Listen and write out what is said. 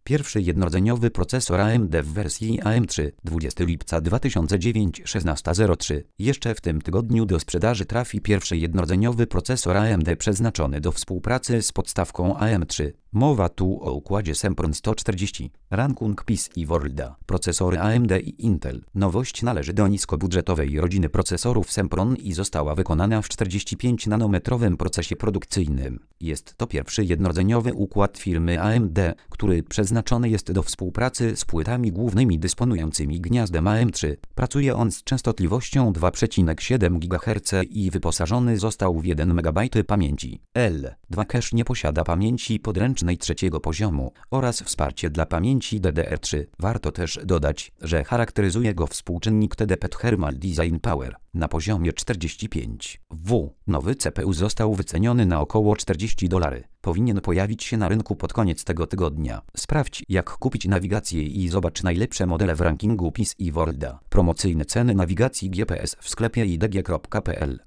Pierwszy jednorodzeniowy procesor AMD w wersji AM3, 20 lipca 2009, 16:03. Jeszcze w tym tygodniu do sprzedaży trafi pierwszy jednorodzeniowy procesor AMD przeznaczony do współpracy z podstawką AM3. Mowa tu o układzie Sempron 140, Rankung PIS i Worlda. Procesory AMD i Intel. Nowość należy do niskobudżetowej rodziny procesorów Sempron i została wykonana w 45-nanometrowym procesie produkcyjnym. Jest to pierwszy jednorodzeniowy układ firmy AMD, który przeznaczony jest do współpracy z płytami głównymi dysponującymi gniazdem AM3. Pracuje on z częstotliwością 2,7 GHz i wyposażony został w 1 MB pamięci. L2 cache nie posiada pamięci podręcznej trzeciego poziomu oraz wsparcie dla pamięci DDR3. Warto też dodać, że charakteryzuje go współczynnik TDP Thermal Design Power na poziomie 45 W. Nowy CPU został wyceniony na około $40. Powinien pojawić się na rynku pod koniec tego tygodnia. Sprawdź, jak kupić nawigację i zobacz najlepsze modele w rankingu PIS i Worlda. Promocyjne ceny nawigacji GPS w sklepie idg.pl.